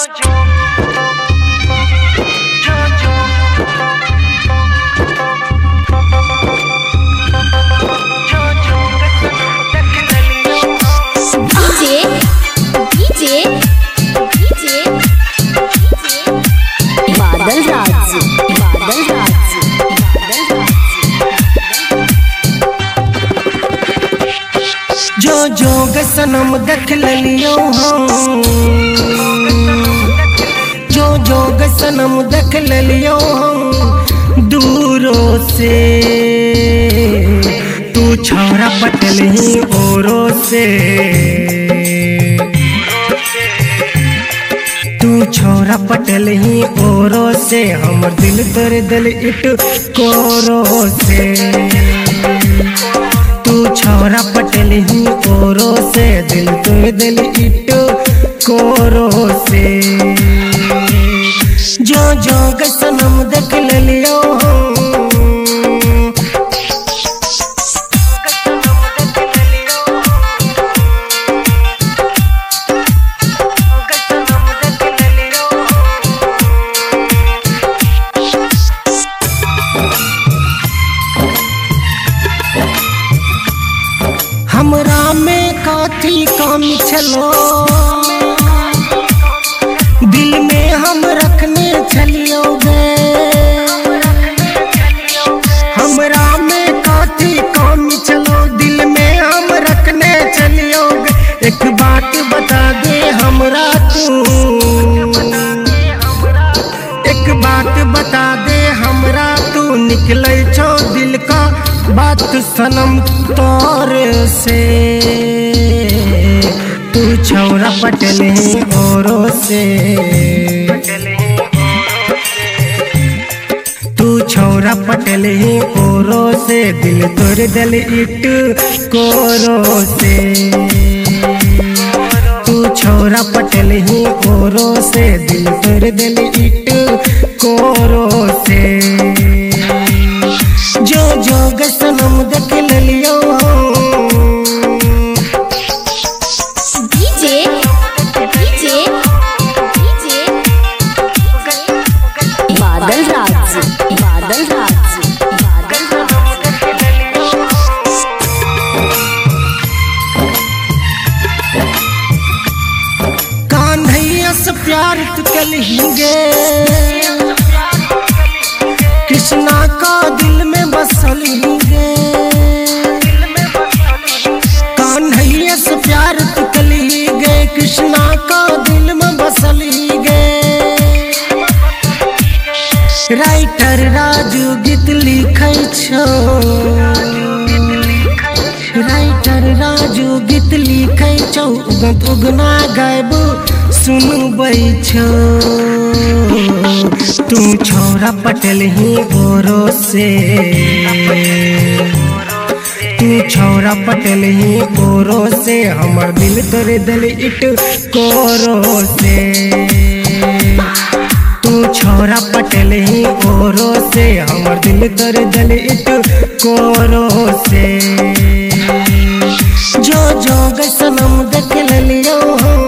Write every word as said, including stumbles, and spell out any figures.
जो जोग सनम देख लियो हम, जो जोग सनम देख लियो हम दूरों से। तू छौरा पटल ही औरों से, तू छौरा पटल ही औरों से। हमर दिल तोरे दिल इट कोरों से। तू छौरा पटल ही औरों से, दिल तोरे दिल इट कोरों से। जो जोग सनम देख लियो हम, हमरा में काथी कमी छलो, दिल में हम रखने छलियोगे। हमरा में काथी कमी छलो, दिल में हम रखने छलियोगे। एक बात बता दे हमरा तू, एक बात बता दे हमरा तू। निकले छो दिल का बात सनम तोरे से। तू छौरा पटल ही औरों से, तू छौरा पटल ही औरों से। दिल तोरे दिल इट कोरों से। तू छौरा पटल ही औरों से, दिल तोरे दिल इट कोरों से। जो जोग सनम देख लियो डीजे डीजे डीजे बादल राज बादल राज बादल कान्हैया से प्यार तू कलहिंगे, कृष्णा का दिल में बसलिंगे। कान्हैया से प्यार तू कलहिंगे, कृष्णा का दिल में बसलिंगे। राइटर राजू गीत लिखे छो, राइटर राजू गीत लिखे छो। उगत उगना गायब सुनबै छो। तू छौरा पटल ही औरों से, तू छौरा पटल ही औरों से। हमर दिल तोरे दिल इट कोरों से। तू छौरा पटल ही औरों से, हमर दिल तोरे दिल इट कोरों से। जो जोग सनम देख लियो हम,